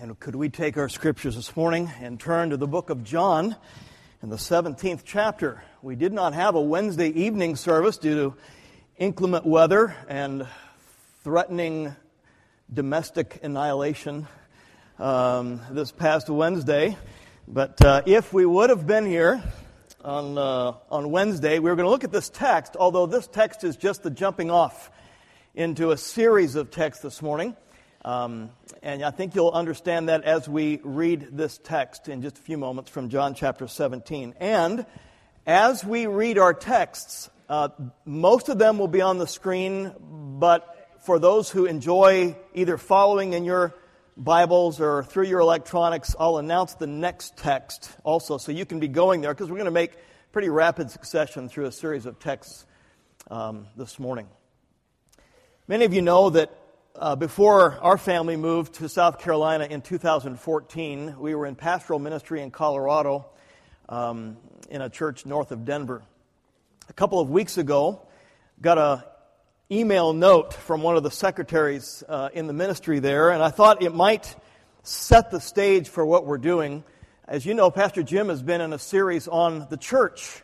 And could we take our scriptures this morning and turn to the book of John in the 17th chapter? We did not have a Wednesday evening service due to inclement weather and threatening domestic annihilation this past Wednesday. But if we would have been here on Wednesday, we were going to look at this text, although this text is just the jumping off into a series of texts this morning. And I think you'll understand that as we read this text in just a few moments from John chapter 17. And as we read our texts, most of them will be on the screen, but for those who enjoy either following in your Bibles or through your electronics, I'll announce the next text also, so you can be going there, because we're going to make pretty rapid succession through a series of texts this morning. Many of you know that before our family moved to South Carolina in 2014, we were in pastoral ministry in Colorado in a church north of Denver. A couple of weeks ago, got an email note from one of the secretaries in the ministry there, and I thought it might set the stage for what we're doing. As you know, Pastor Jim has been in a series on the church.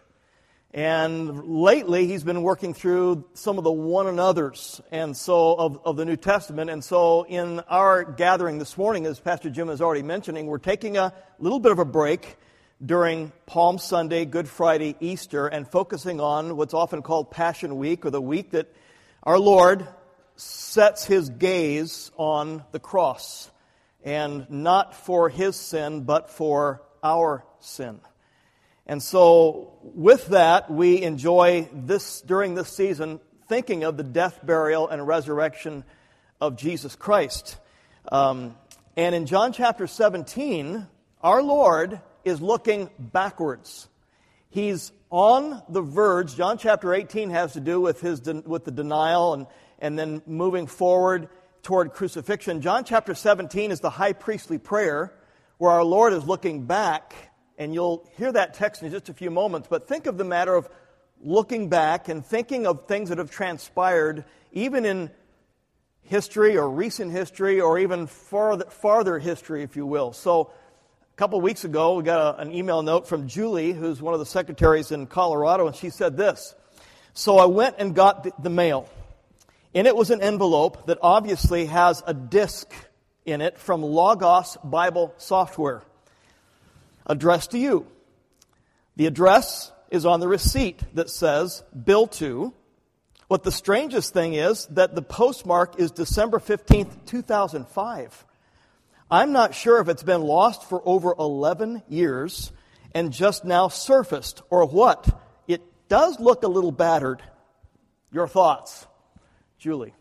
And lately, he's been working through some of the one another's and so of the New Testament. And so in our gathering this morning, as Pastor Jim is already mentioning, we're taking a little bit of a break during Palm Sunday, Good Friday, Easter, and focusing on what's often called Passion Week, or the week that our Lord sets His gaze on the cross. And not for His sin, but for our sin. And so, with that, we enjoy this, during this season, thinking of the death, burial, and resurrection of Jesus Christ. And in John chapter 17, our Lord is looking backwards. He's on the verge. John chapter 18 has to do with the denial and then moving forward toward crucifixion. John chapter 17 is the high priestly prayer, where our Lord is looking back. And you'll hear that text in just a few moments, but think of the matter of looking back and thinking of things that have transpired, even in history or recent history or even farther history, if you will. So a couple of weeks ago, we got an email note from Julie, who's one of the secretaries in Colorado, and she said this: "So I went and got the mail. In it was an envelope that obviously has a disc in it from Logos Bible Software, addressed to you. The address is on the receipt that says, bill to. What the strangest thing is that the postmark is December 15th, 2005. I'm not sure if it's been lost for over 11 years and just now surfaced, or what. It does look a little battered. Your thoughts?" Julie.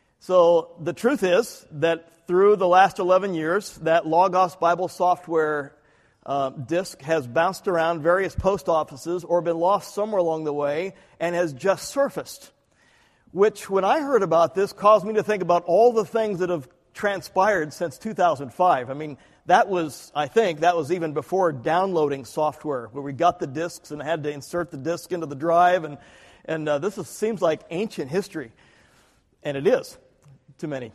So the truth is that through the last 11 years, that Logos Bible Software disc has bounced around various post offices or been lost somewhere along the way and has just surfaced. Which, when I heard about this, caused me to think about all the things that have transpired since 2005. I mean, I think that was even before downloading software, where we got the discs and had to insert the disc into the drive. And this seems like ancient history. And it is, to many.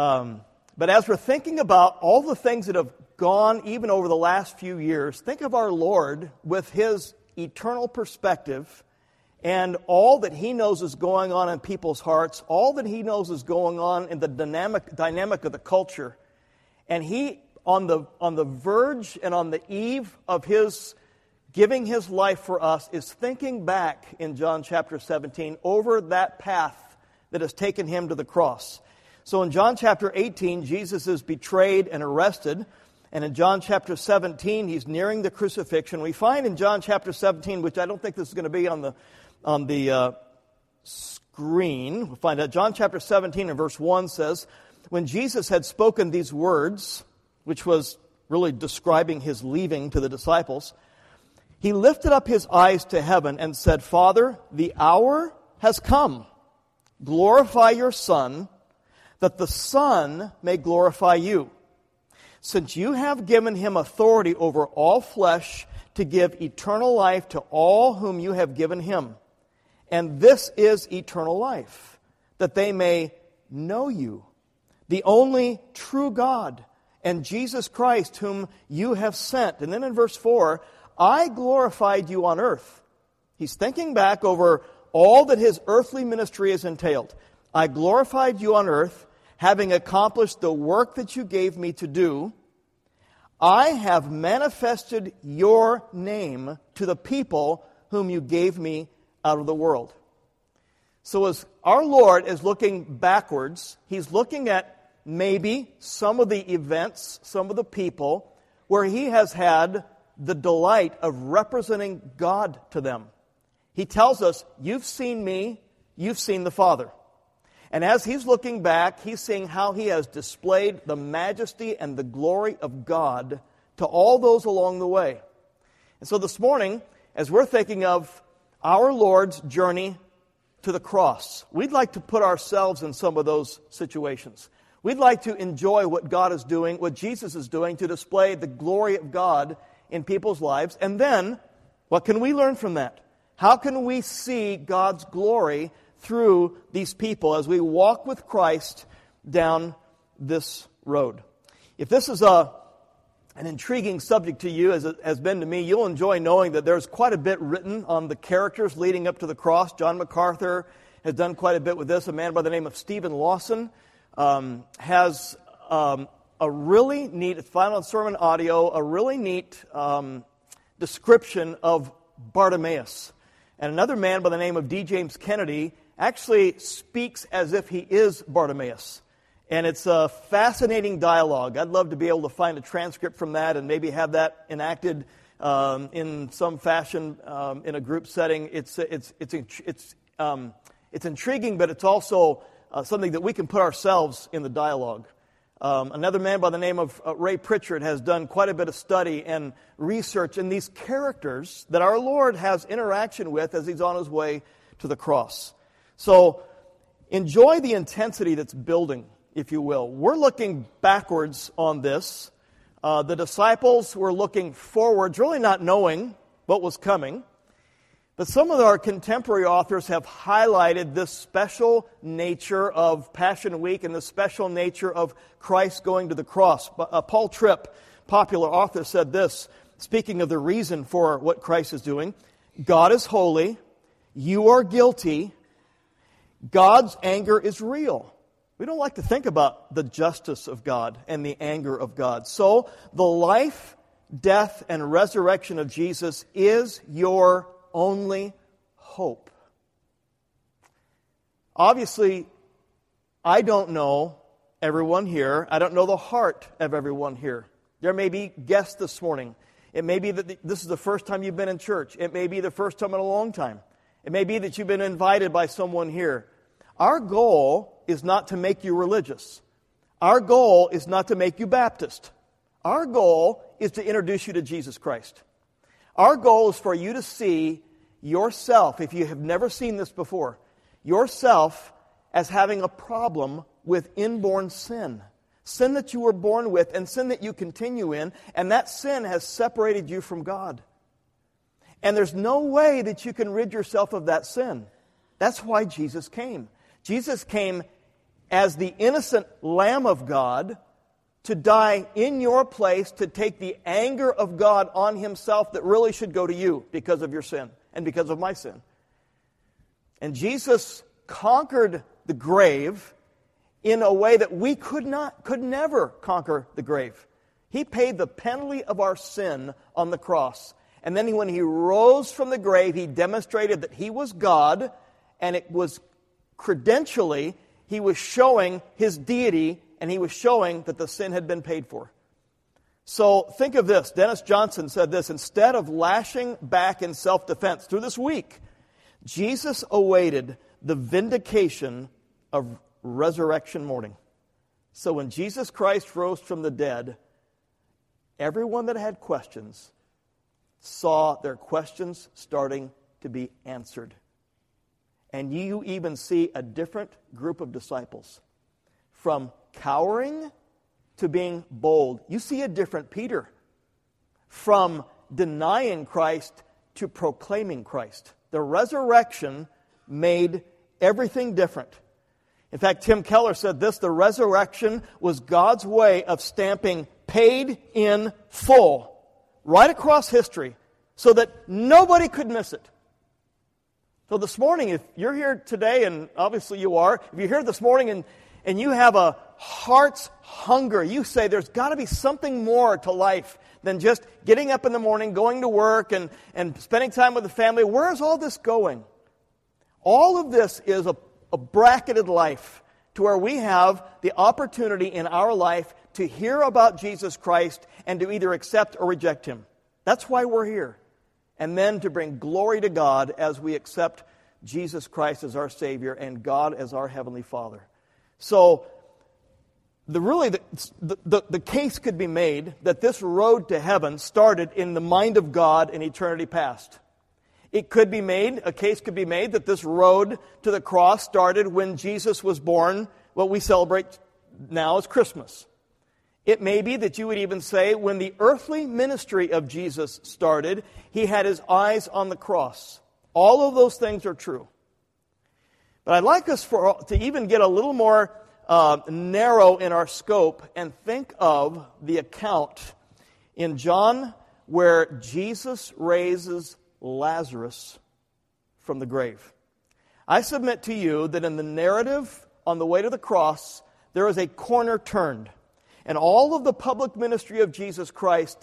But as we're thinking about all the things that have gone even over the last few years, think of our Lord with His eternal perspective and all that He knows is going on in people's hearts, all that He knows is going on in the dynamic of the culture. And He, on the verge and on the eve of His giving His life for us, is thinking back in John chapter 17 over that path that has taken Him to the cross. So in John chapter 18, Jesus is betrayed and arrested. And in John chapter 17, He's nearing the crucifixion. We find in John chapter 17, which I don't think this is going to be on the screen. We'll find out. John chapter 17 and verse 1 says, "When Jesus had spoken these words," which was really describing His leaving to the disciples, "He lifted up His eyes to heaven and said, 'Father, the hour has come. Glorify your Son, that the Son may glorify you. Since you have given Him authority over all flesh to give eternal life to all whom you have given Him. And this is eternal life, that they may know you, the only true God, and Jesus Christ, whom you have sent. And then in verse 4, I glorified you on earth. He's thinking back over all that his earthly ministry has entailed. I glorified you on earth, having accomplished the work that you gave me to do. I have manifested your name to the people whom you gave me out of the world. So as our Lord is looking backwards, he's looking at maybe some of the events, some of the people, where he has had the delight of representing God to them. He tells us, you've seen me, you've seen the Father. And as he's looking back, he's seeing how he has displayed the majesty and the glory of God to all those along the way. And so this morning, as we're thinking of our Lord's journey to the cross, we'd like to put ourselves in some of those situations. We'd like to enjoy what God is doing, what Jesus is doing, to display the glory of God in people's lives. And then, what can we learn from that? How can we see God's glory through these people as we walk with Christ down this road? If this is an intriguing subject to you, as it has been to me, you'll enjoy knowing that there's quite a bit written on the characters leading up to the cross. John MacArthur has done quite a bit with this. A man by the name of Stephen Lawson has a really neat, it's final sermon audio, a really neat description of Bartimaeus. And another man by the name of D. James Kennedy actually speaks as if he is Bartimaeus. And it's a fascinating dialogue. I'd love to be able to find a transcript from that and maybe have that enacted in some fashion in a group setting. It's intriguing, but it's also something that we can put ourselves in the dialogue. Another man by the name of Ray Pritchard has done quite a bit of study and research in these characters that our Lord has interaction with as he's on his way to the cross. So enjoy the intensity that's building, if you will. We're looking backwards on this. The disciples were looking forwards, really not knowing what was coming. But some of our contemporary authors have highlighted this special nature of Passion Week and the special nature of Christ going to the cross. Paul Tripp, popular author, said this, speaking of the reason for what Christ is doing: God is holy, you are guilty, God's anger is real. We don't like to think about the justice of God and the anger of God. So the life, death, and resurrection of Jesus is your only hope. Obviously, I don't know everyone here. I don't know the heart of everyone here. There may be guests this morning. It may be that this is the first time you've been in church. It may be the first time in a long time. It may be that you've been invited by someone here. Our goal is not to make you religious. Our goal is not to make you Baptist. Our goal is to introduce you to Jesus Christ. Our goal is for you to see yourself, if you have never seen this before, yourself as having a problem with inborn sin. Sin that you were born with and sin that you continue in, and that sin has separated you from God. And there's no way that you can rid yourself of that sin. That's why Jesus came. Jesus came as the innocent Lamb of God to die in your place, to take the anger of God on himself that really should go to you because of your sin and because of my sin. And Jesus conquered the grave in a way that we could never conquer the grave. He paid the penalty of our sin on the cross. And then when he rose from the grave, he demonstrated that he was God, and it was credentially, he was showing his deity, and he was showing that the sin had been paid for. So think of this. Dennis Johnson said this: instead of lashing back in self-defense through this week, Jesus awaited the vindication of resurrection morning. So when Jesus Christ rose from the dead, everyone that had questions saw their questions starting to be answered. And you even see a different group of disciples. From cowering to being bold. You see a different Peter. From denying Christ to proclaiming Christ. The resurrection made everything different. In fact, Tim Keller said this: the resurrection was God's way of stamping paid in full right across history so that nobody could miss it. So this morning, if you're here today, and obviously you are, if you're here this morning and you have a heart's hunger, you say there's got to be something more to life than just getting up in the morning, going to work, and spending time with the family. Where is all this going? All of this is a bracketed life to where we have the opportunity in our life to hear about Jesus Christ and to either accept or reject Him. That's why we're here. And then to bring glory to God as we accept Jesus Christ as our Savior and God as our Heavenly Father. So, the case could be made that this road to heaven started in the mind of God in eternity past. A case could be made that this road to the cross started when Jesus was born, what we celebrate now as Christmas. It may be that you would even say when the earthly ministry of Jesus started, He had His eyes on the cross. All of those things are true. But I'd like us to even get a little more narrow in our scope and think of the account in John where Jesus raises Lazarus from the grave. I submit to you that in the narrative on the way to the cross, there is a corner turned. And all of the public ministry of Jesus Christ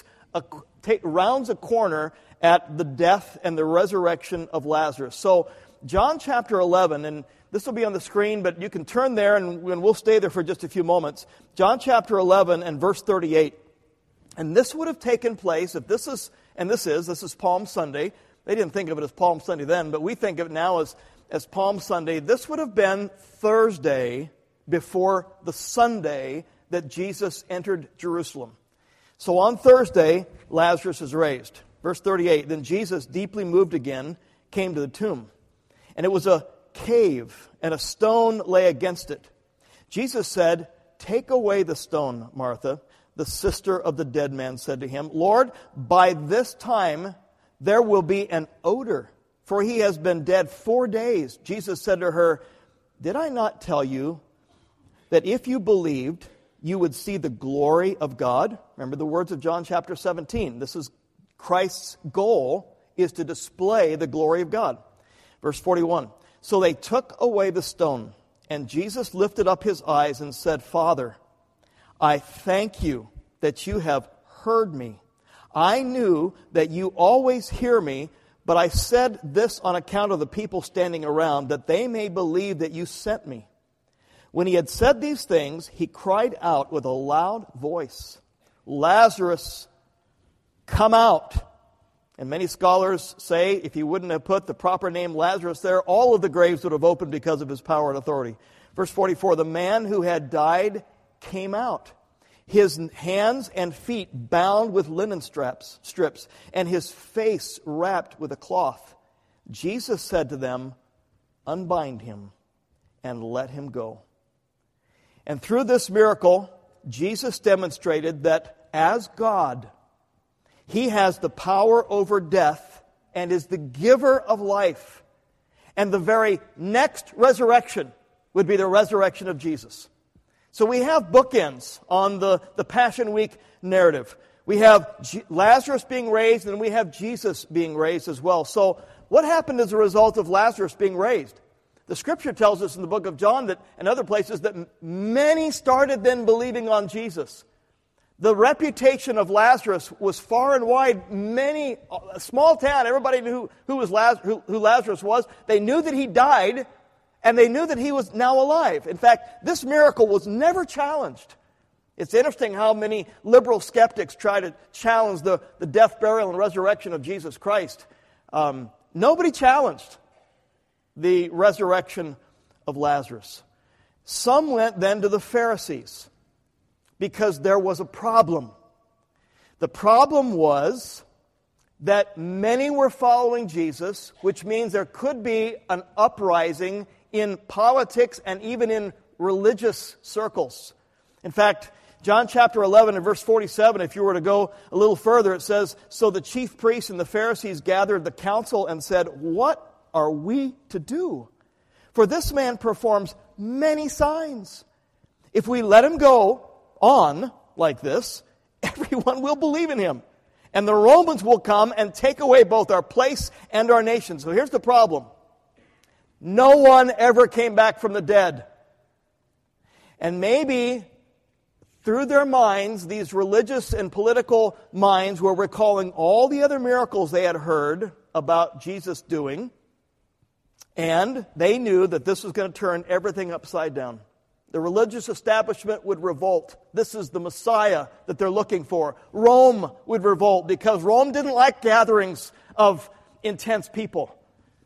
rounds a corner at the death and the resurrection of Lazarus. So, John chapter 11, and this will be on the screen, but you can turn there and we'll stay there for just a few moments. John chapter 11 and verse 38. And this would have taken place, this is Palm Sunday. They didn't think of it as Palm Sunday then, but we think of it now as Palm Sunday. This would have been Thursday before the Sunday that Jesus entered Jerusalem. So on Thursday, Lazarus is raised. Verse 38, then Jesus, deeply moved again, came to the tomb. And it was a cave, and a stone lay against it. Jesus said, take away the stone, Martha. The sister of the dead man said to Him, Lord, by this time there will be an odor, for he has been dead 4 days. Jesus said to her, did I not tell you that if you believed, you would see the glory of God? Remember the words of John chapter 17. This is Christ's goal, is to display the glory of God. Verse 41, so they took away the stone, and Jesus lifted up His eyes and said, Father, I thank You that You have heard me. I knew that You always hear me, but I said this on account of the people standing around, that they may believe that You sent me. When He had said these things, He cried out with a loud voice, Lazarus, come out. And many scholars say if He wouldn't have put the proper name Lazarus there, all of the graves would have opened because of His power and authority. Verse 44, the man who had died came out, his hands and feet bound with linen strips, and his face wrapped with a cloth. Jesus said to them, unbind him and let him go. And through this miracle, Jesus demonstrated that as God, He has the power over death and is the giver of life. And the very next resurrection would be the resurrection of Jesus. So we have bookends on the Passion Week narrative. We have Lazarus being raised, and we have Jesus being raised as well. So what happened as a result of Lazarus being raised? The Scripture tells us in the book of John that, and other places, that many started then believing on Jesus. The reputation of Lazarus was far and wide. A small town, everybody knew who Lazarus was. They knew that he died, and they knew that he was now alive. In fact, this miracle was never challenged. It's interesting how many liberal skeptics try to challenge the death, burial, and resurrection of Jesus Christ. Nobody challenged the resurrection of Lazarus. Some went then to the Pharisees because there was a problem. The problem was that many were following Jesus, which means there could be an uprising in politics and even in religious circles. In fact, John chapter 11 and verse 47, if you were to go a little further, it says, so the chief priests and the Pharisees gathered the council and said, what are we to do? For this man performs many signs. If we let him go on like this, everyone will believe in him. And the Romans will come and take away both our place and our nation. So here's the problem. No one ever came back from the dead. And maybe through their minds, these religious and political minds were recalling all the other miracles they had heard about Jesus doing. And they knew that this was going to turn everything upside down. The religious establishment would revolt. This is the Messiah that they're looking for. Rome would revolt because Rome didn't like gatherings of intense people.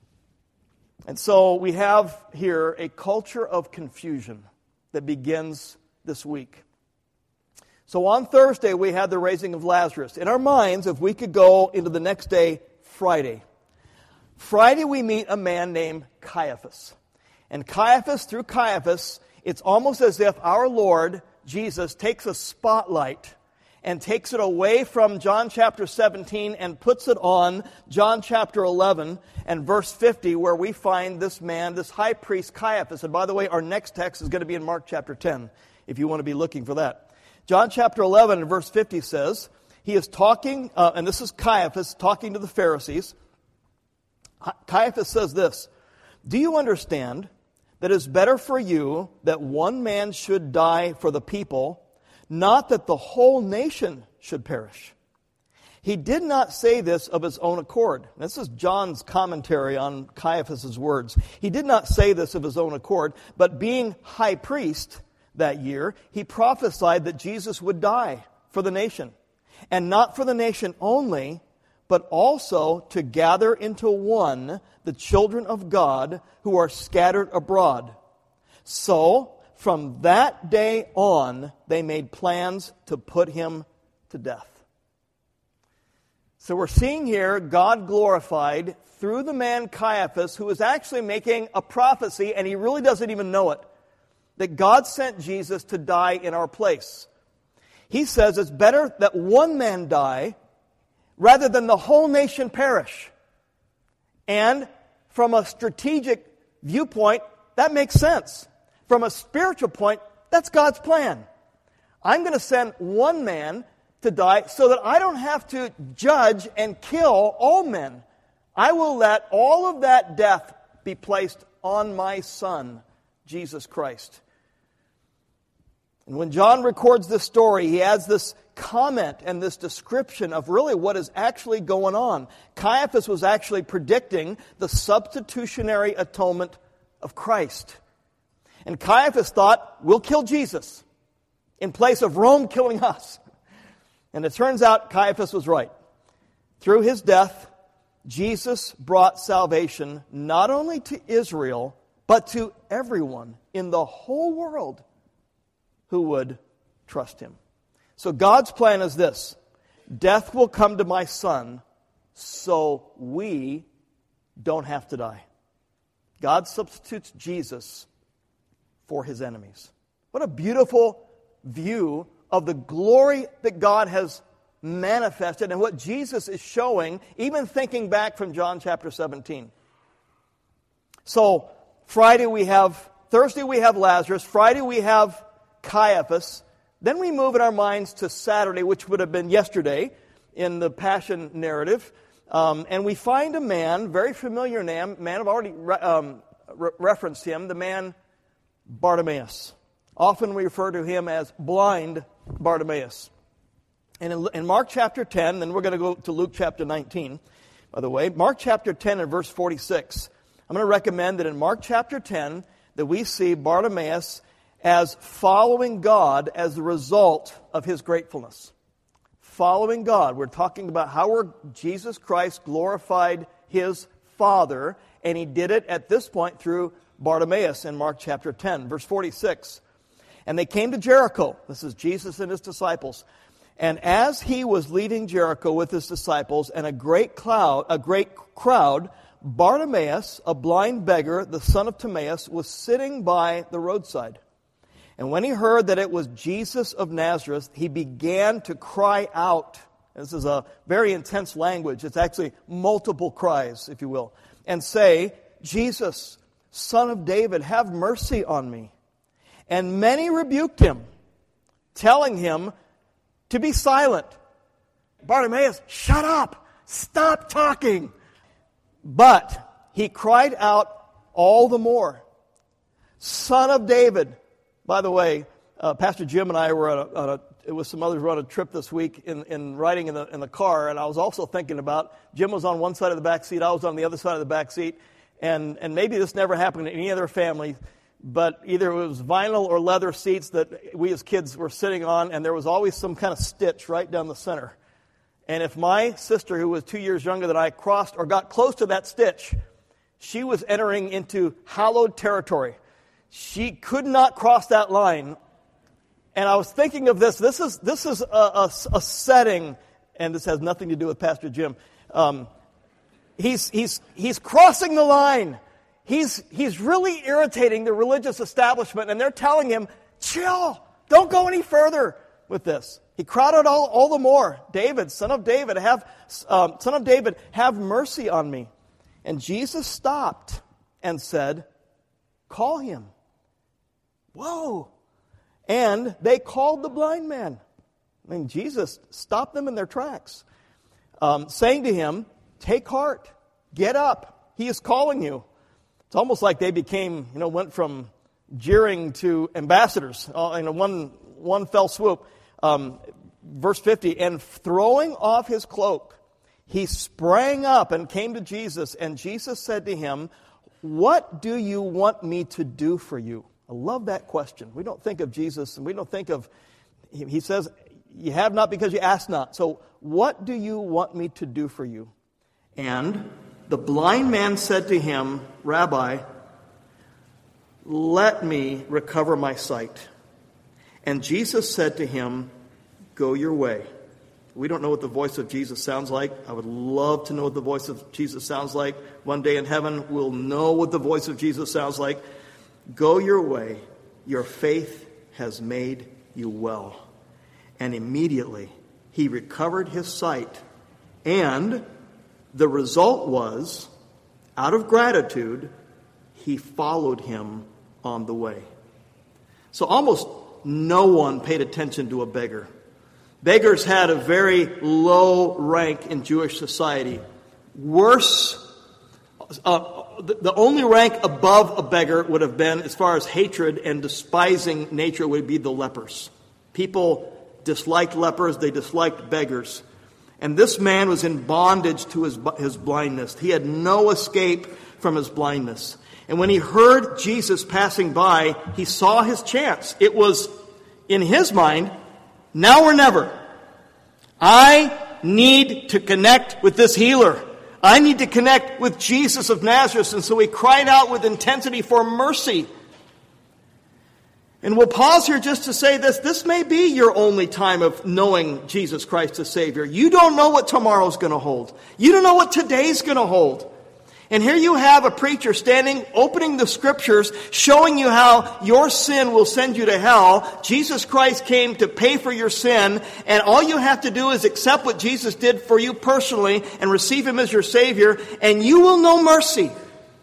And so we have here a culture of confusion that begins this week. So on Thursday, we had the raising of Lazarus. In our minds, if we could go into the next day, Friday. Friday, we meet a man named Caiaphas. And Caiaphas, through Caiaphas, it's almost as if our Lord, Jesus, takes a spotlight and takes it away from John chapter 17 and puts it on John chapter 11 and verse 50, where we find this man, this high priest Caiaphas. And by the way, our next text is going to be in Mark chapter 10, if you want to be looking for that. John chapter 11 and verse 50 says, he is talking, and this is Caiaphas talking to the Pharisees. Caiaphas says this, "Do you understand that it is better for you that one man should die for the people, not that the whole nation should perish?" He did not say this of his own accord. This is John's commentary on Caiaphas' words. He did not say this of his own accord, but being high priest that year, he prophesied that Jesus would die for the nation. And not for the nation only, but also to gather into one the children of God who are scattered abroad. So, from that day on, they made plans to put him to death. So we're seeing here God glorified through the man Caiaphas, who is actually making a prophecy, and he really doesn't even know it, that God sent Jesus to die in our place. He says it's better that one man die rather than the whole nation perish. And from a strategic viewpoint, that makes sense. From a spiritual point, that's God's plan. I'm going to send one man to die so that I don't have to judge and kill all men. I will let all of that death be placed on my Son, Jesus Christ. And when John records this story, he adds this comment and this description of really what is actually going on. Caiaphas was actually predicting the substitutionary atonement of Christ. And Caiaphas thought, we'll kill Jesus in place of Rome killing us. And it turns out Caiaphas was right. Through his death, Jesus brought salvation not only to Israel, but to everyone in the whole world who would trust him. So God's plan is this: death will come to my Son so we don't have to die. God substitutes Jesus for his enemies. What a beautiful view of the glory that God has manifested and what Jesus is showing, even thinking back from John chapter 17. So Thursday we have Lazarus, Friday we have Caiaphas. Then we move in our minds to Saturday, which would have been yesterday in the Passion narrative. And we find a man, very familiar name, man I've already referenced him, the man Bartimaeus. Often we refer to him as blind Bartimaeus. And in Mark chapter 10, then we're going to go to Luke chapter 19, by the way. Mark chapter 10 and verse 46. I'm going to recommend that in Mark chapter 10 that we see Bartimaeus as following God as the result of his gratefulness. Following God. We're talking about how Jesus Christ glorified his Father, and he did it at this point through Bartimaeus in Mark chapter 10, verse 46. And they came to Jericho. This is Jesus and his disciples. And as he was leaving Jericho with his disciples and a great crowd, Bartimaeus, a blind beggar, the son of Timaeus, was sitting by the roadside. And when he heard that it was Jesus of Nazareth, he began to cry out. This is a very intense language. It's actually multiple cries, if you will. And say, Jesus, Son of David, have mercy on me." And many rebuked him, telling him to be silent. Bartimaeus, shut up! Stop talking! But he cried out all the more, "Son of David." By the way, Pastor Jim and I were with some others were on a trip this week in riding in the car, and I was also thinking about, Jim was on one side of the back seat, I was on the other side of the back seat, and maybe this never happened in any other family, but either it was vinyl or leather seats that we as kids were sitting on, and there was always some kind of stitch right down the center. And if my sister, who was 2 years younger than I, crossed or got close to that stitch, she was entering into hallowed territory. She could not cross that line. And I was thinking of this. This is a setting, and this has nothing to do with Pastor Jim. He's crossing the line. He's really irritating the religious establishment, and they're telling him, "Chill, don't go any further with this." He cried out all the more, "David, son of David, have mercy on me." And Jesus stopped and said, "Call him." Whoa! And they called the blind man. I mean, Jesus stopped them in their tracks, saying to him, "Take heart, get up, he is calling you." It's almost like they went from jeering to ambassadors in one fell swoop. Verse 50, and throwing off his cloak, he sprang up and came to Jesus, and Jesus said to him, "What do you want me to do for you?" I love that question. We don't think of Jesus, and we don't think of, he says, "You have not because you ask not." So, what do you want me to do for you? And the blind man said to him, "Rabbi, let me recover my sight." And Jesus said to him, "Go your way." We don't know what the voice of Jesus sounds like. I would love to know what the voice of Jesus sounds like. One day in heaven, we'll know what the voice of Jesus sounds like. "Go your way. Your faith has made you well." And immediately he recovered his sight. And the result was, out of gratitude, he followed him on the way. So almost no one paid attention to a beggar. Beggars had a very low rank in Jewish society. Worse, the only rank above a beggar would have been, as far as hatred and despising nature, would be the lepers. People disliked lepers, they disliked beggars. And this man was in bondage to his blindness. He had no escape from his blindness. And when he heard Jesus passing by, he saw his chance. It was, in his mind, now or never. I need to connect with this healer. I need to connect with Jesus of Nazareth. And so he cried out with intensity for mercy. And we'll pause here just to say this. This may be your only time of knowing Jesus Christ as Savior. You don't know what tomorrow's going to hold. You don't know what today's going to hold. And here you have a preacher standing, opening the Scriptures, showing you how your sin will send you to hell. Jesus Christ came to pay for your sin, and all you have to do is accept what Jesus did for you personally and receive Him as your Savior, and you will know mercy.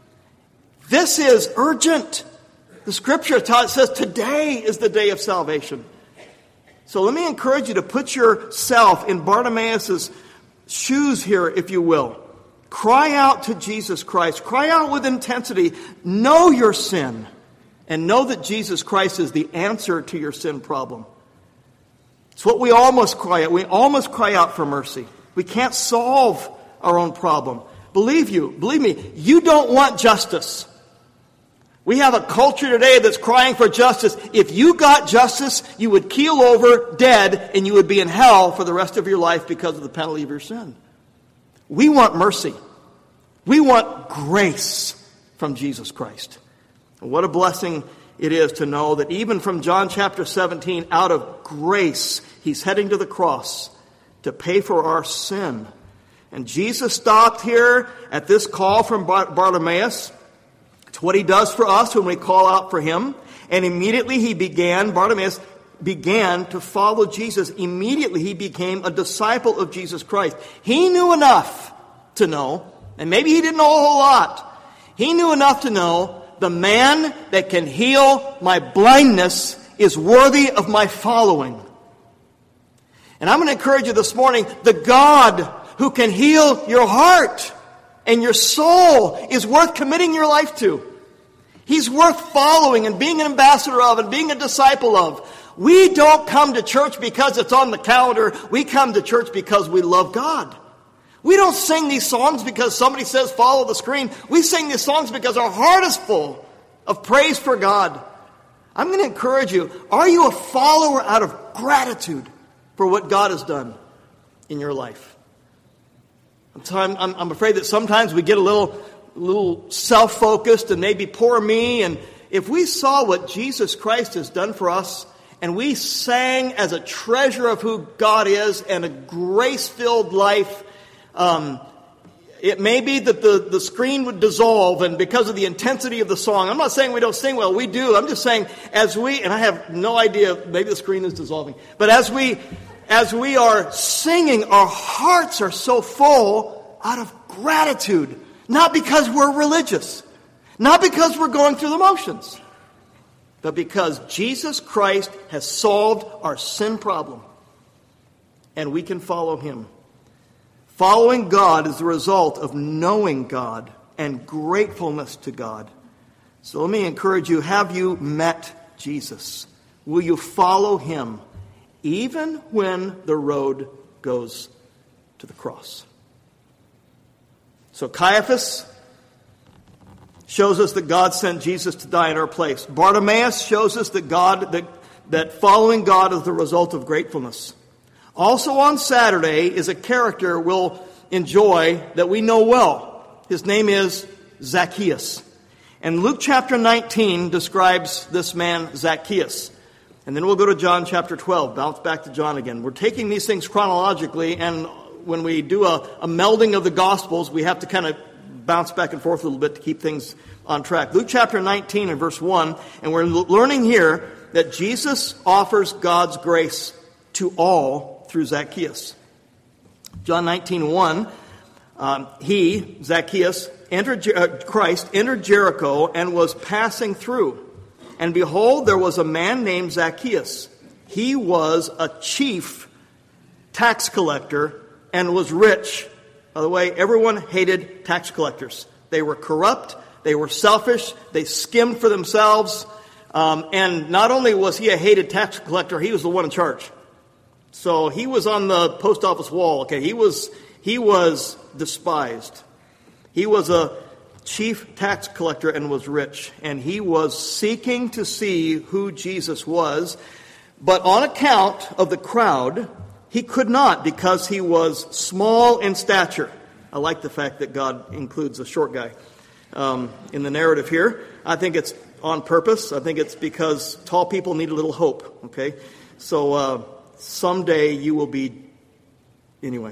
This is urgent. The Scripture says today is the day of salvation. So let me encourage you to put yourself in Bartimaeus' shoes here, if you will. Cry out to Jesus Christ. Cry out with intensity. Know your sin. And know that Jesus Christ is the answer to your sin problem. It's what we all must cry out. We all must cry out for mercy. We can't solve our own problem. Believe me, you don't want justice. We have a culture today that's crying for justice. If you got justice, you would keel over dead and you would be in hell for the rest of your life because of the penalty of your sin. We want mercy. We want grace from Jesus Christ. And what a blessing it is to know that even from John chapter 17, out of grace, He's heading to the cross to pay for our sin. And Jesus stopped here at this call from Bartimaeus. It's what He does for us when we call out for Him. And immediately Bartimaeus began to follow Jesus. Immediately he became a disciple of Jesus Christ. He knew enough to know, and maybe he didn't know a whole lot. He knew enough to know the man that can heal my blindness is worthy of my following. And I'm going to encourage you this morning, the God who can heal your heart and your soul is worth committing your life to. He's worth following and being an ambassador of and being a disciple of. We don't come to church because it's on the calendar. We come to church because we love God. We don't sing these songs because somebody says follow the screen. We sing these songs because our heart is full of praise for God. I'm going to encourage you, are you a follower out of gratitude for what God has done in your life? I'm afraid that sometimes we get a little self-focused and maybe poor me. And if we saw what Jesus Christ has done for us, and we sang as a treasure of who God is and a grace-filled life, it may be that the screen would dissolve, and because of the intensity of the song. I'm not saying we don't sing well, we do. I'm just saying and I have no idea, maybe the screen is dissolving. But as we are singing, our hearts are so full out of gratitude. Not because we're religious. Not because we're going through the motions. But because Jesus Christ has solved our sin problem. And we can follow Him. Following God is the result of knowing God and gratefulness to God. So let me encourage you, have you met Jesus? Will you follow Him even when the road goes to the cross? So Caiaphas shows us that God sent Jesus to die in our place. Bartimaeus shows us that following God is the result of gratefulness. Also on Saturday is a character we'll enjoy that we know well. His name is Zacchaeus. And Luke chapter 19 describes this man Zacchaeus. And then we'll go to John chapter 12, bounce back to John again. We're taking these things chronologically, and when we do a melding of the Gospels, we have to kind of bounce back and forth a little bit to keep things on track. Luke chapter 19 and verse 1, and we're learning here that Jesus offers God's grace to all through Zacchaeus. John 19:1, Zacchaeus, Christ entered Jericho and was passing through. And behold, there was a man named Zacchaeus. He was a chief tax collector and was rich. By the way, everyone hated tax collectors. They were corrupt. They were selfish. They skimmed for themselves. And not only was he a hated tax collector, he was the one in charge. So he was on the post office wall. Okay, he was despised. He was a chief tax collector and was rich. And he was seeking to see who Jesus was. But on account of the crowd, he could not, because he was small in stature. I like the fact that God includes a short guy in the narrative here. I think it's on purpose. I think it's because tall people need a little hope. Okay, so someday you will be, anyway,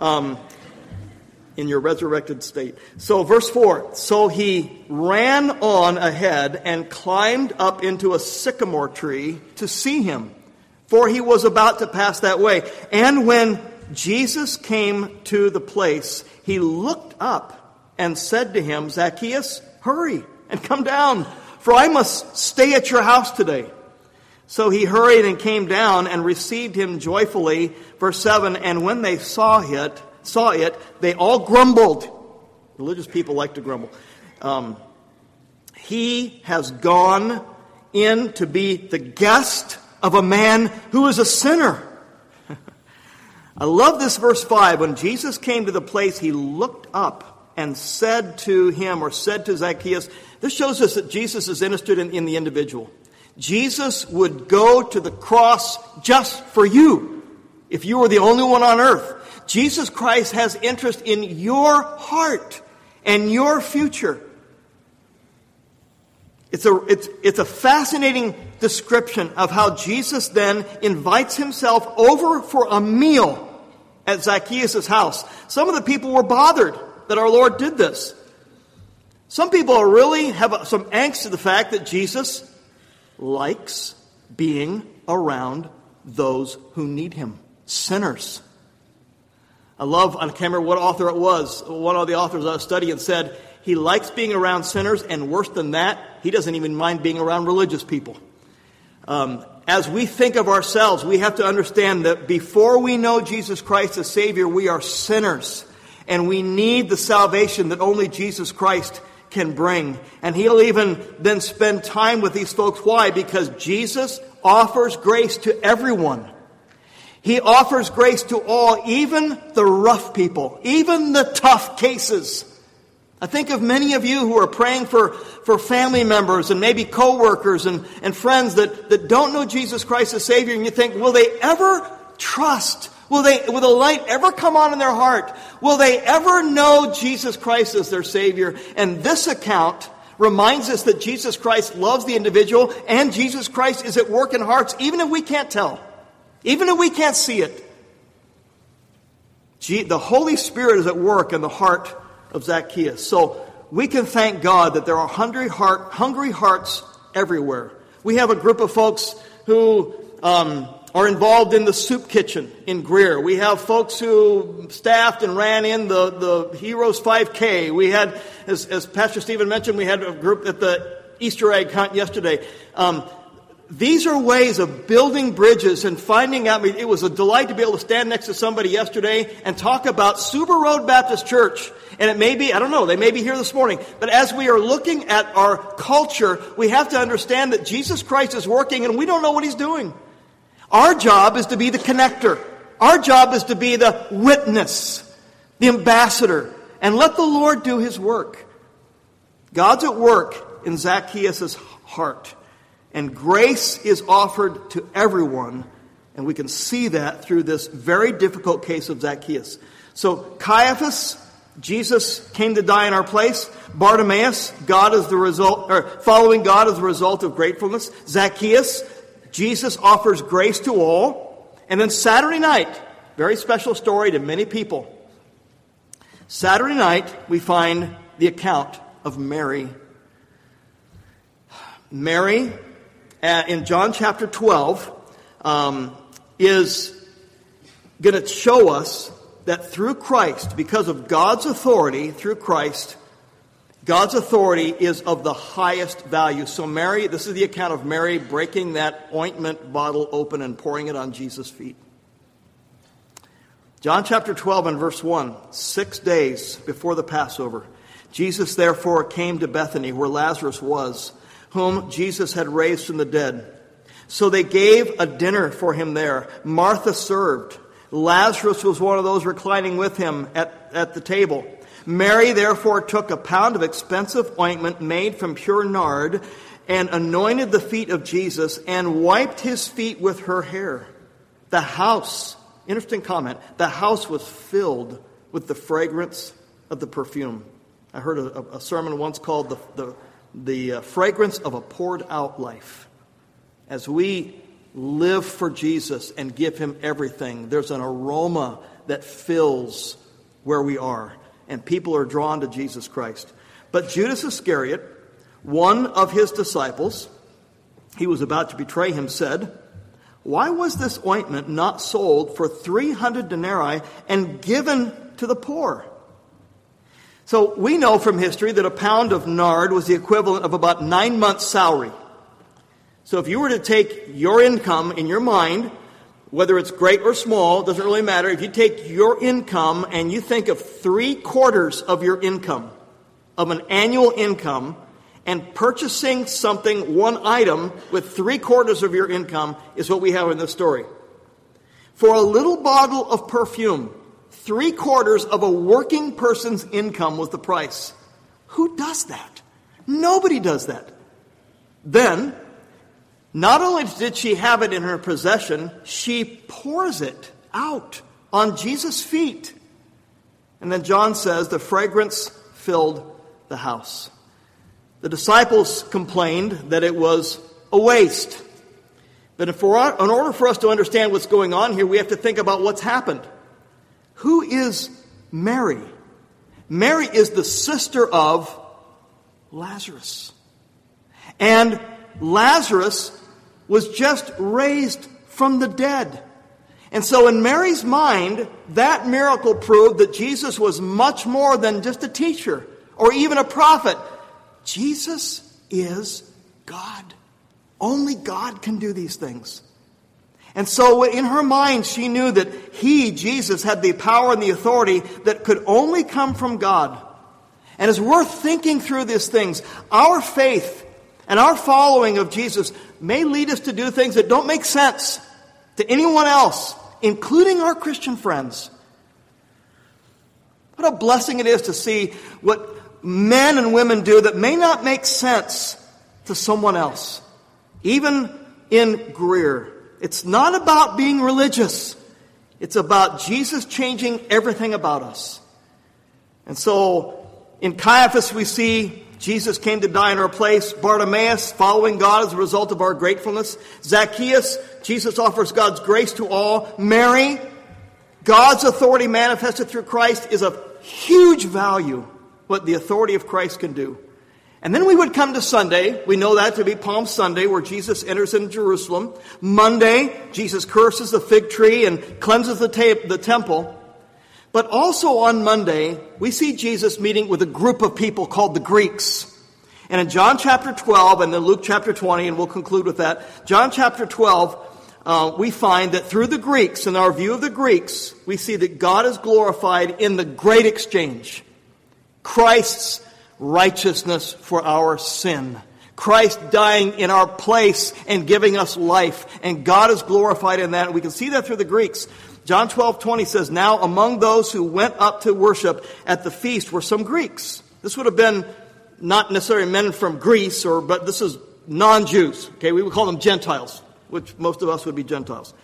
in your resurrected state. So verse 4, so he ran on ahead and climbed up into a sycamore tree to see him, for he was about to pass that way. And when Jesus came to the place, he looked up and said to him, Zacchaeus, hurry and come down, for I must stay at your house today. So he hurried and came down and received him joyfully. Verse 7, and when they saw it, they all grumbled. Religious people like to grumble. He has gone in to be the guest of a man who is a sinner. I love this verse 5. When Jesus came to the place, he looked up and said to him, or said to Zacchaeus, this shows us that Jesus is interested in the individual. Jesus would go to the cross just for you, if you were the only one on earth. Jesus Christ has interest in your heart and your future. It's a fascinating description of how Jesus then invites himself over for a meal at Zacchaeus' house. Some of the people were bothered that our Lord did this. Some people really have some angst to the fact that Jesus likes being around those who need him, sinners. I can't remember what author it was. One of the authors I was studying said he likes being around sinners, and worse than that, he doesn't even mind being around religious people. As we think of ourselves, we have to understand that before we know Jesus Christ as Savior, we are sinners. And we need the salvation that only Jesus Christ can bring. And he'll even then spend time with these folks. Why? Because Jesus offers grace to everyone. He offers grace to all, even the rough people, even the tough cases. I think of many of you who are praying for family members and maybe co-workers and friends that don't know Jesus Christ as Savior, and you think, will they ever trust? Will the light ever come on in their heart? Will they ever know Jesus Christ as their Savior? And this account reminds us that Jesus Christ loves the individual, and Jesus Christ is at work in hearts, even if we can't tell, even if we can't see it. The Holy Spirit is at work in the heart of Zacchaeus. So we can thank God that there are hungry hearts everywhere. We have a group of folks who are involved in the soup kitchen in Greer. We have folks who staffed and ran in the Heroes 5K. We had, as Pastor Stephen mentioned, we had a group at the Easter egg hunt yesterday. These are ways of building bridges and finding out. It was a delight to be able to stand next to somebody yesterday and talk about Suba Road Baptist Church. And it may be, I don't know, they may be here this morning. But as we are looking at our culture, we have to understand that Jesus Christ is working and we don't know what He's doing. Our job is to be the connector. Our job is to be the witness, the ambassador, and let the Lord do His work. God's at work in Zacchaeus' heart. And grace is offered to everyone, and we can see that through this very difficult case of Zacchaeus. So Caiaphas, Jesus came to die in our place. Bartimaeus, God is the result, or following God as a result of gratefulness. Zacchaeus, Jesus offers grace to all. And then Saturday night, very special story to many people. Saturday night, we find the account of Mary. Mary, in John chapter 12, is going to show us that through Christ, because of God's authority through Christ, God's authority is of the highest value. So Mary, this is the account of Mary breaking that ointment bottle open and pouring it on Jesus' feet. John chapter 12 and verse 1, 6 days before the Passover, Jesus therefore came to Bethany, where Lazarus was, whom Jesus had raised from the dead. So they gave a dinner for him there. Martha served. Lazarus was one of those reclining with him at the table. Mary therefore took a pound of expensive ointment made from pure nard and anointed the feet of Jesus and wiped his feet with her hair. The house, interesting comment, the house was filled with the fragrance of the perfume. I heard a sermon once called the fragrance of a poured out life. As we live for Jesus and give Him everything, there's an aroma that fills where we are. And people are drawn to Jesus Christ. But Judas Iscariot, one of his disciples, he was about to betray him, said, "Why was this ointment not sold for 300 denarii and given to the poor?" So we know from history that a pound of nard was the equivalent of about 9 months' salary. So if you were to take your income in your mind, whether it's great or small, doesn't really matter. If you take your income and you think of 3/4 of your income, of an annual income, and purchasing something, one item, with 3/4 of your income is what we have in this story. For a little bottle of perfume, 3/4 of a working person's income was the price. Who does that? Nobody does that. Then, not only did she have it in her possession, she pours it out on Jesus' feet. And then John says the fragrance filled the house. The disciples complained that it was a waste. But in order for us to understand what's going on here, we have to think about what's happened. Who is Mary? Mary is the sister of Lazarus. And Lazarus was just raised from the dead. And so in Mary's mind, that miracle proved that Jesus was much more than just a teacher, or even a prophet. Jesus is God. Only God can do these things. And so in her mind, she knew that he, Jesus, had the power and the authority that could only come from God. And it's worth thinking through these things. Our faith and our following of Jesus may lead us to do things that don't make sense to anyone else, including our Christian friends. What a blessing it is to see what men and women do that may not make sense to someone else. Even in Greer, it's not about being religious. It's about Jesus changing everything about us. And so, in Caiaphas we see Jesus came to die in our place. Bartimaeus, following God as a result of our gratefulness. Zacchaeus, Jesus offers God's grace to all. Mary, God's authority manifested through Christ is of huge value, what the authority of Christ can do. And then we would come to Sunday. We know that to be Palm Sunday, where Jesus enters into Jerusalem. Monday, Jesus curses the fig tree and cleanses the temple. But also on Monday, we see Jesus meeting with a group of people called the Greeks. And in John chapter 12 and then Luke chapter 20, and we'll conclude with that, John chapter 12, we find that through the Greeks, in our view of the Greeks, we see that God is glorified in the great exchange. Christ's righteousness for our sin. Christ dying in our place and giving us life. And God is glorified in that. And we can see that through the Greeks. John 12:20 says, "Now among those who went up to worship at the feast were some Greeks." This would have been not necessarily men from Greece, but this is non-Jews. Okay, we would call them Gentiles, which most of us would be Gentiles.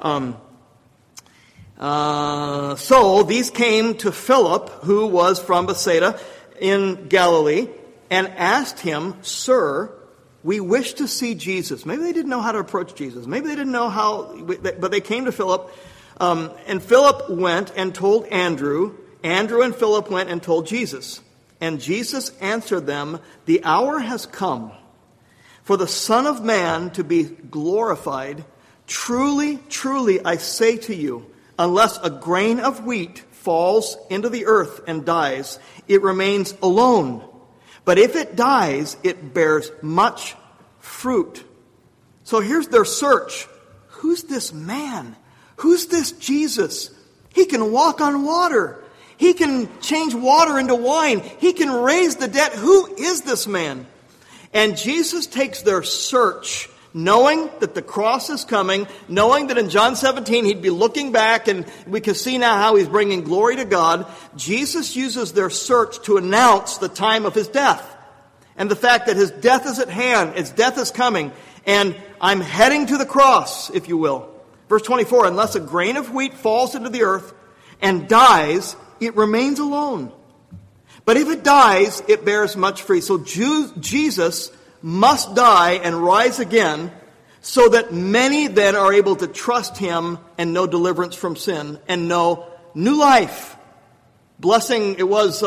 So these came to Philip, who was from Bethsaida in Galilee, and asked him, "Sir, we wish to see Jesus." Maybe they didn't know how to approach Jesus. Maybe they didn't know how, but they came to Philip. And Philip went and told Andrew. Andrew and Philip went and told Jesus. And Jesus answered them, "The hour has come for the Son of Man to be glorified. Truly, truly, I say to you, unless a grain of wheat falls into the earth and dies, it remains alone. But if it dies, it bears much fruit." So here's their search. Who's this man? Who's this Jesus? He can walk on water. He can change water into wine. He can raise the dead. Who is this man? And Jesus takes their search, knowing that the cross is coming, knowing that in John 17 he'd be looking back, and we can see now how he's bringing glory to God. Jesus uses their search to announce the time of his death and the fact that his death is at hand. His death is coming, and I'm heading to the cross, if you will. Verse 24, "Unless a grain of wheat falls into the earth and dies, it remains alone. But if it dies, it bears much fruit." So Jesus must die and rise again so that many then are able to trust him and know deliverance from sin and know new life. Blessing, it was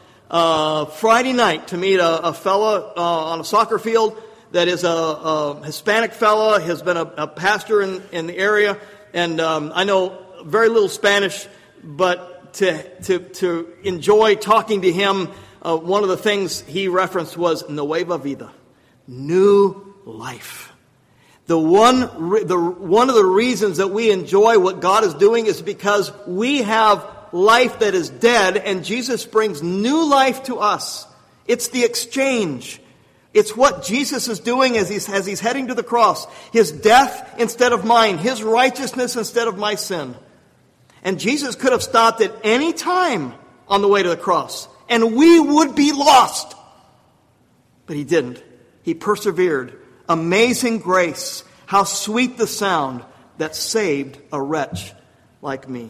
Friday night to meet a fella on a soccer field that is a Hispanic fella, has been a pastor in the area, and I know very little Spanish, but to enjoy talking to him, one of the things he referenced was Nueva Vida, new life. One of the reasons that we enjoy what God is doing is because we have life that is dead, and Jesus brings new life to us. It's the exchange. It's what Jesus is doing as he's heading to the cross. His death instead of mine. His righteousness instead of my sin. And Jesus could have stopped at any time on the way to the cross, and we would be lost. But he didn't. He persevered. Amazing grace. How sweet the sound that saved a wretch like me.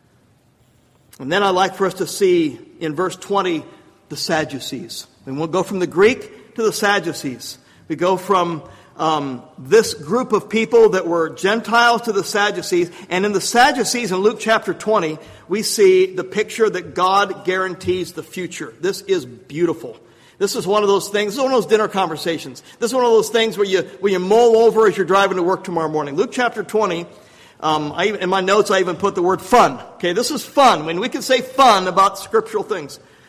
And then I'd like for us to see in verse 20 the Sadducees. And we'll go from the Greek to the Sadducees. We go from this group of people that were Gentiles to the Sadducees. And in the Sadducees in Luke chapter 20, we see the picture that God guarantees the future. This is beautiful. This is one of those things, this is one of those dinner conversations. This is one of those things where you mull over as you're driving to work tomorrow morning. Luke chapter 20, in my notes I even put the word fun. Okay, this is fun. When we can say fun about scriptural things.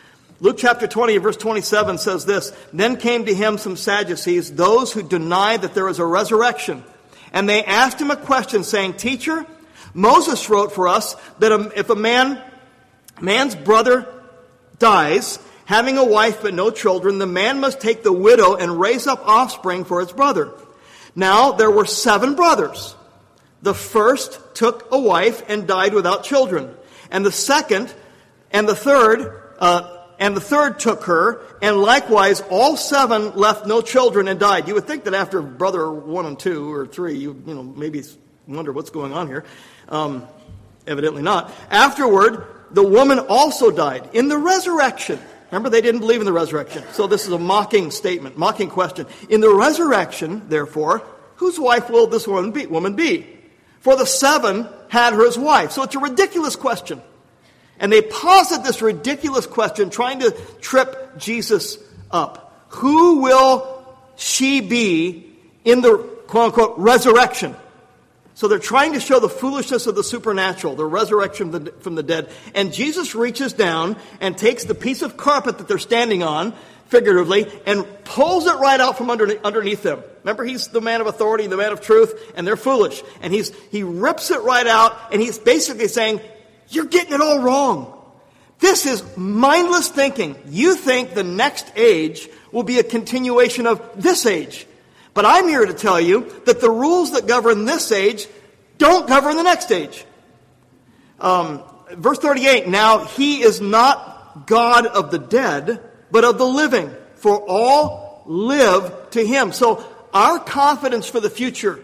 Luke chapter 20 verse 27 says this, "Then came to him some Sadducees, those who deny that there is a resurrection. And they asked him a question, saying, 'Teacher, Moses wrote for us that if a man's brother dies, having a wife but no children, the man must take the widow and raise up offspring for his brother. Now there were 7 brothers. The first took a wife and died without children. And the second and the third took her, and likewise all 7 left no children and died.'" You would think that after brother 1 and 2 or 3, you maybe wonder what's going on here. Evidently not. "Afterward, the woman also died." In the resurrection. Remember, they didn't believe in the resurrection. So this is a mocking statement, mocking question. "In the resurrection, therefore, whose wife will this woman be? For the 7 had her as wife." So it's a ridiculous question. And they posit this ridiculous question, trying to trip Jesus up. Who will she be in the quote-unquote resurrection? So they're trying to show the foolishness of the supernatural, the resurrection from the dead. And Jesus reaches down and takes the piece of carpet that they're standing on, figuratively, and pulls it right out from underneath them. Remember, he's the man of authority, the man of truth, and they're foolish. And he rips it right out, and he's basically saying, "You're getting it all wrong. This is mindless thinking. You think the next age will be a continuation of this age. But I'm here to tell you that the rules that govern this age don't govern the next age." Verse 38, "Now he is not God of the dead, but of the living, for all live to him." So our confidence for the future,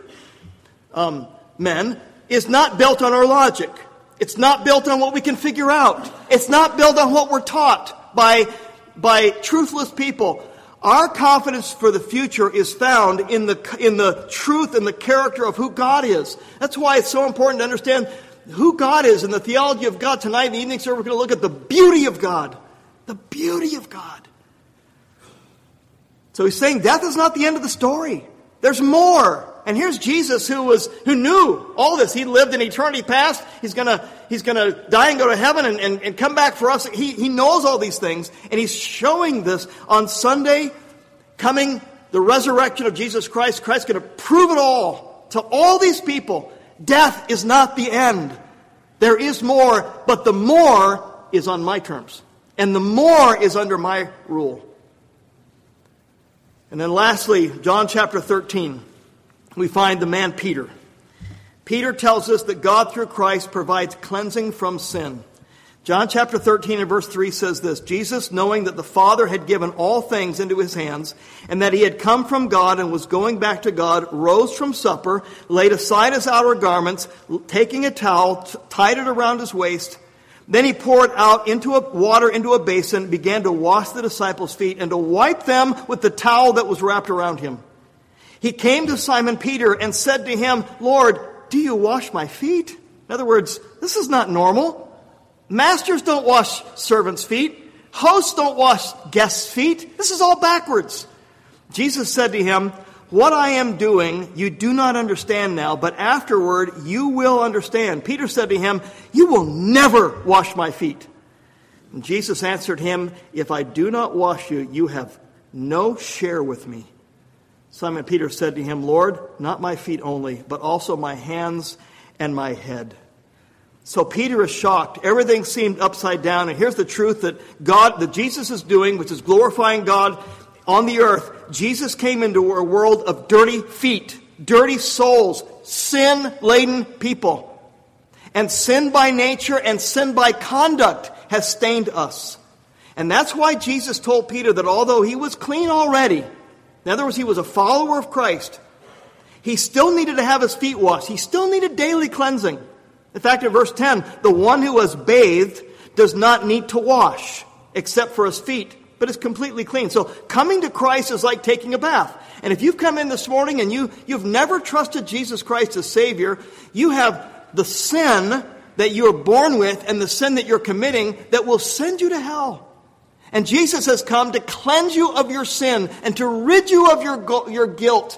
men, is not built on our logic. It's not built on what we can figure out. It's not built on what we're taught by truthless people. Our confidence for the future is found in the truth and the character of who God is. That's why it's so important to understand who God is and the theology of God. Tonight in the evening service, we're going to look at the beauty of God. The beauty of God. So he's saying death is not the end of the story. There's more. And here's Jesus who knew all this. He lived in eternity past. He's gonna die and go to heaven and come back for us. He knows all these things, and he's showing this on Sunday coming, the resurrection of Jesus Christ. Christ's going to prove it all to all these people. Death is not the end. There is more, but the more is on my terms. And the more is under my rule. And then lastly, John chapter 13. We find the man Peter. Peter tells us that God through Christ provides cleansing from sin. John chapter 13 and verse 3 says this, "Jesus, knowing that the Father had given all things into his hands, and that he had come from God and was going back to God, rose from supper, laid aside his outer garments, taking a towel, tied it around his waist. Then he poured out water into a basin, began to wash the disciples' feet, and to wipe them with the towel that was wrapped around him. He came to Simon Peter and said to him, 'Lord, do you wash my feet?'" In other words, this is not normal. Masters don't wash servants' feet. Hosts don't wash guests' feet. This is all backwards. Jesus said to him, "What I am doing you do not understand now, but afterward you will understand." Peter said to him, "You will never wash my feet." And Jesus answered him, "If I do not wash you, you have no share with me." Simon Peter said to him, "Lord, not my feet only, but also my hands and my head." So Peter is shocked. Everything seemed upside down. And here's the truth that Jesus is doing, which is glorifying God on the earth. Jesus came into a world of dirty feet, dirty souls, sin-laden people. And sin by nature and sin by conduct has stained us. And that's why Jesus told Peter that although he was clean already, in other words, he was a follower of Christ, he still needed to have his feet washed. He still needed daily cleansing. In fact, in verse 10, the one who was bathed does not need to wash except for his feet, but is completely clean. So coming to Christ is like taking a bath. And if you've come in this morning and you've never trusted Jesus Christ as Savior, you have the sin that you're born with and the sin that you're committing that will send you to hell. And Jesus has come to cleanse you of your sin and to rid you of your guilt.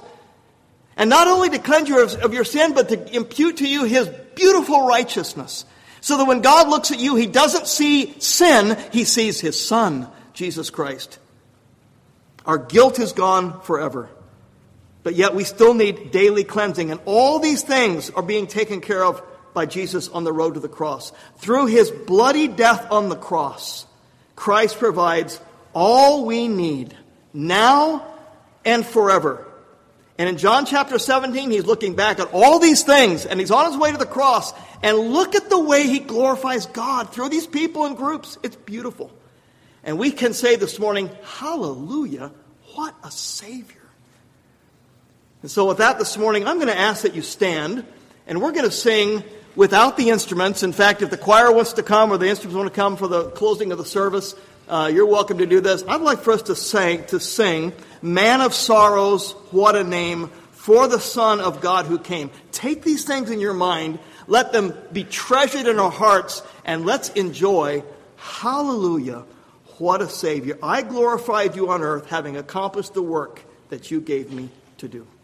And not only to cleanse you of your sin, but to impute to you his beautiful righteousness. So that when God looks at you, he doesn't see sin, he sees his Son, Jesus Christ. Our guilt is gone forever. But yet we still need daily cleansing. And all these things are being taken care of by Jesus on the road to the cross. Through his bloody death on the cross, Christ provides all we need now and forever. And in John chapter 17, he's looking back at all these things, and he's on his way to the cross. And look at the way he glorifies God through these people and groups. It's beautiful. And we can say this morning, hallelujah, what a Savior. And so with that this morning, I'm going to ask that you stand, and we're going to sing without the instruments. In fact, if the choir wants to come or the instruments want to come for the closing of the service, you're welcome to do this. I'd like for us to sing, Man of Sorrows, What a Name, for the Son of God who came. Take these things in your mind, let them be treasured in our hearts, and let's enjoy, hallelujah, what a Savior. I glorified you on earth, having accomplished the work that you gave me to do.